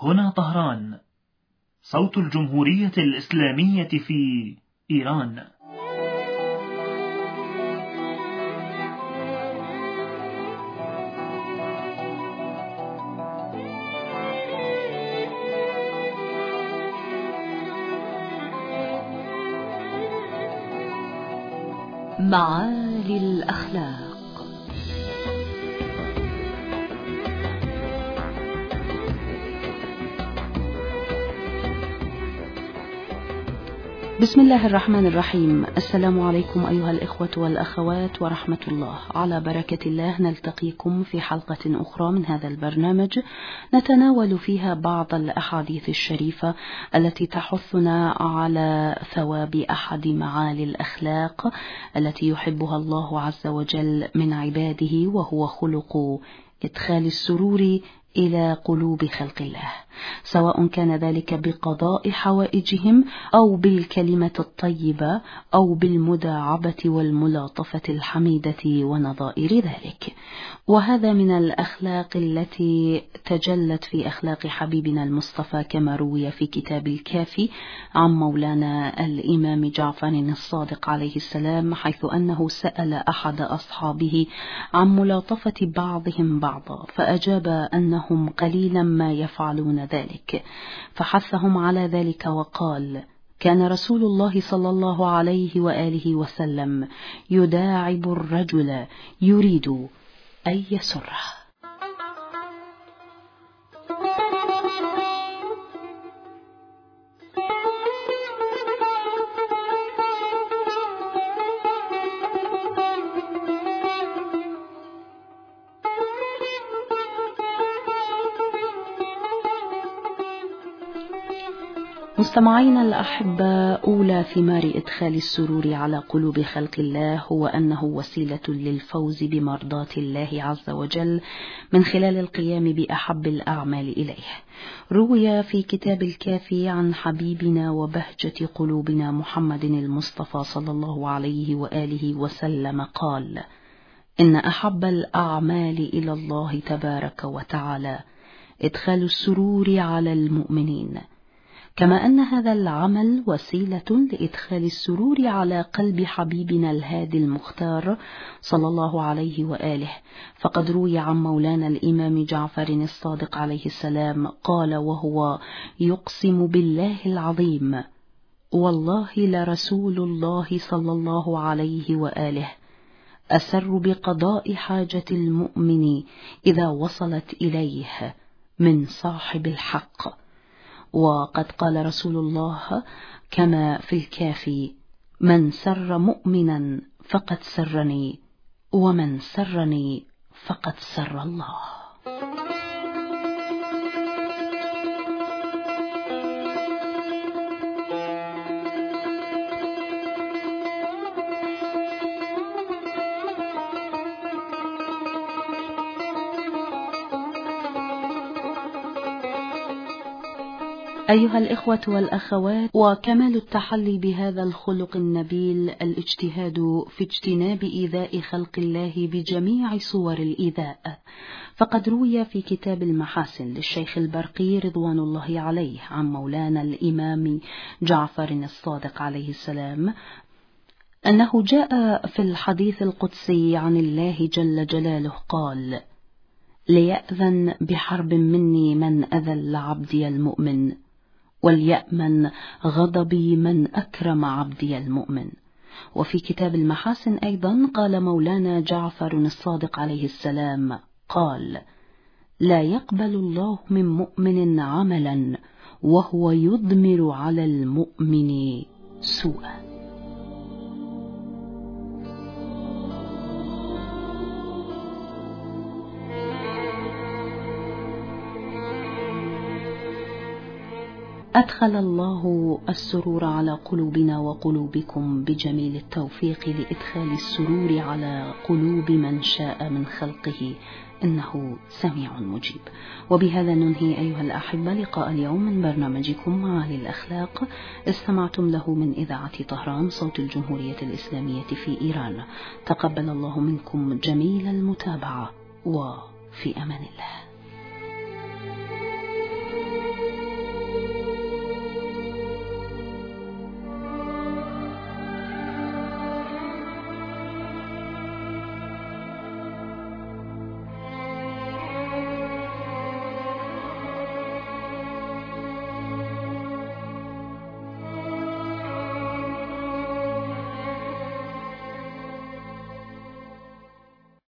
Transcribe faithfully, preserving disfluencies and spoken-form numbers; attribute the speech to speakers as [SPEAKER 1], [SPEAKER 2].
[SPEAKER 1] هنا طهران، صوت الجمهورية الإسلامية في إيران.
[SPEAKER 2] معالي الأخلاق. بسم الله الرحمن الرحيم. السلام عليكم أيها الإخوة والأخوات ورحمة الله. على بركة الله نلتقيكم في حلقة أخرى من هذا البرنامج نتناول فيها بعض الأحاديث الشريفة التي تحثنا على ثواب أحد معالي الأخلاق التي يحبها الله عز وجل من عباده، وهو خلق إدخال السرور إلى قلوب خلق الله، سواء كان ذلك بقضاء حوائجهم أو بالكلمة الطيبة أو بالمداعبة والملاطفة الحميدة ونظائر ذلك. وهذا من الأخلاق التي تجلت في أخلاق حبيبنا المصطفى كما روي في كتاب الكافي عن مولانا الإمام جعفر الصادق عليه السلام، حيث أنه سأل أحد أصحابه عن ملاطفة بعضهم بعضا، فأجاب أنه هم قليلا ما يفعلون ذلك، فحثهم على ذلك وقال: كان رسول الله صلى الله عليه وآله وسلم يداعب الرجل يريد أن يسره. مستمعين الأحبة، أولى ثمار إدخال السرور على قلوب خلق الله هو أنه وسيلة للفوز بمرضاة الله عز وجل من خلال القيام بأحب الأعمال إليه. روي في كتاب الكافي عن حبيبنا وبهجة قلوبنا محمد المصطفى صلى الله عليه وآله وسلم قال: إن أحب الأعمال إلى الله تبارك وتعالى إدخال السرور على المؤمنين، كما أن هذا العمل وسيلة لإدخال السرور على قلب حبيبنا الهادي المختار صلى الله عليه وآله. فقد روي عن مولانا الإمام جعفر الصادق عليه السلام قال وهو يقسم بالله العظيم: والله لرسول الله صلى الله عليه وآله أسر بقضاء حاجة المؤمن إذا وصلت إليه من صاحب الحق. وقد قال رسول الله كما في الكافي: من سر مؤمنا فقد سرني، ومن سرني فقد سر الله. أيها الإخوة والأخوات، وكمال التحلي بهذا الخلق النبيل الاجتهاد في اجتناب إيذاء خلق الله بجميع صور الإيذاء. فقد روي في كتاب المحاسن للشيخ البرقي رضوان الله عليه عن مولانا الإمام جعفر الصادق عليه السلام أنه جاء في الحديث القدسي عن الله جل جلاله قال: ليأذن بحرب مني من أذل عبدي المؤمن، وليأمن غضبي من أكرم عبدي المؤمن. وفي كتاب المحاسن أيضا قال مولانا جعفر الصادق عليه السلام قال: لا يقبل الله من مؤمن عملا وهو يضمر على المؤمن سوءا. أدخل الله السرور على قلوبنا وقلوبكم بجميل التوفيق لإدخال السرور على قلوب من شاء من خلقه، إنه سميع مجيب. وبهذا ننهي أيها الأحبة لقاء اليوم من برنامجكم معالي الأخلاق، استمعتم له من إذاعة طهران صوت الجمهورية الإسلامية في إيران. تقبل الله منكم جميل المتابعة، وفي أمان الله.